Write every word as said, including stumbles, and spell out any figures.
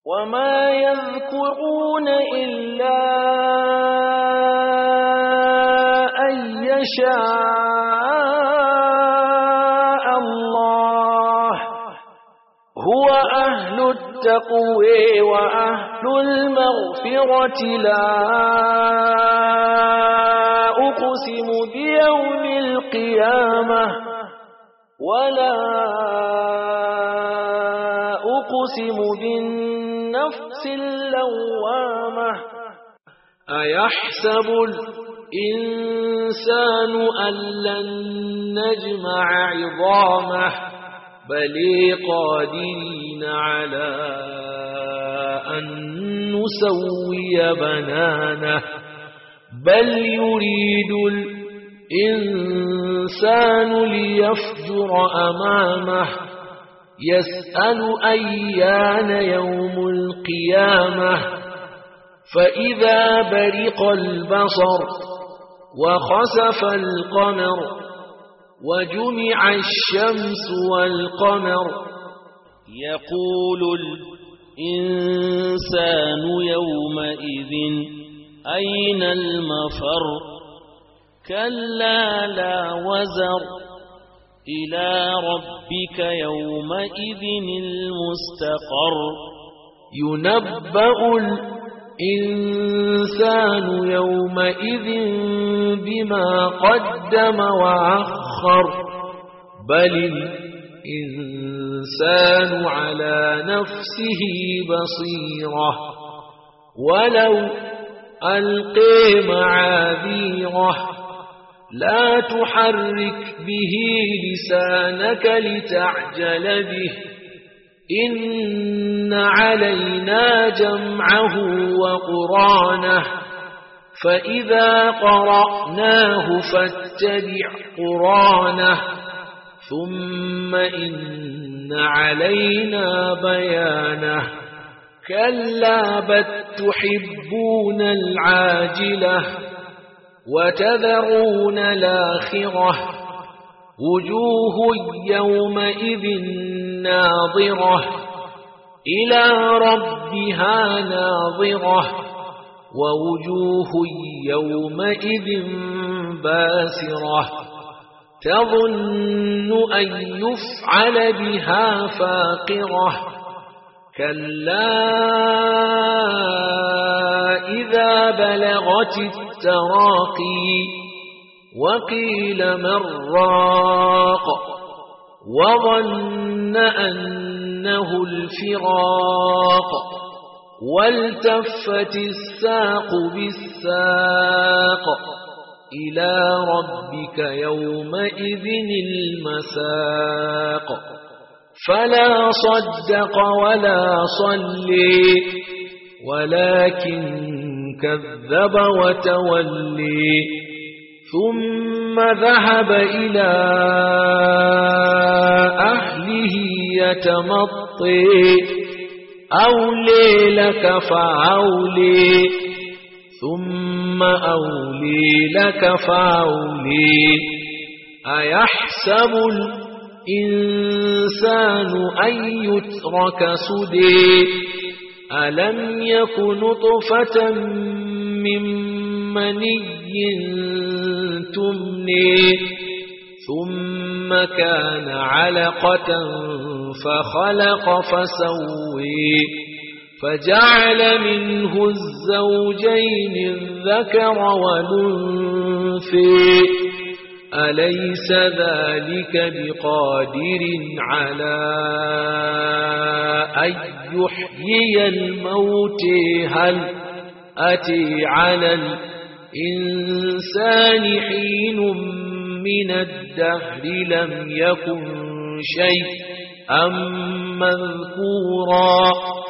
وما يذكرون إلا أن يشاء الله هو أهل التقوى وأهل المغفرة لا أقسم بيوم القيامة ولا أقسم بالنفس اللوامة أيحسب الإنسان أن لن نجمع عظامه بل قادرين على أن نسوي بنانه بل يريد الإنسان ليفجر أمامه يسأل أيان يوم القيامة فإذا برق البصر وخسف القمر وجمع الشمس والقمر يقول الإنسان يومئذ أين المفر كلا لا وزر إلى ربك يومئذ المستقر ينبأ الإنسان يومئذ بما قدم وأخر بل الإنسان على نفسه بصيرة ولو ألقي معاذيره لا تحرك به لسانك لتعجل به إن علينا جمعه وقرانه فإذا قرأناه فاتبع قرانه ثم إن علينا بيانه كلا بل تحبون العاجلة وتذرون الآخرة وجوه يومئذ ناظرة إلى ربها ناظرة ووجوه يومئذ باسرة تظن أن يفعل بها فاقرة كلا إذا بلغت التراقي وقيل من راق وظن أنه الفراق والتفت الساق بالساق إلى ربك يومئذ المساق فلا صدق ولا صلي ولكن كذب وتولي ثم ذهب إلى أهله يتمطي أولي لك فأولي ثم أولي لك فأولي أيحسب الإنسان أن يترك سدي ألم يك نطفة من مني تمني ثم كان علقة فخلق فسوي فجعل منه الزوجين الذكر والأنثى أليس ذلك بقادر على أن يحيي الموت هل أتي على الإنسان حين من الدهر لم يكن شيئا مذكورا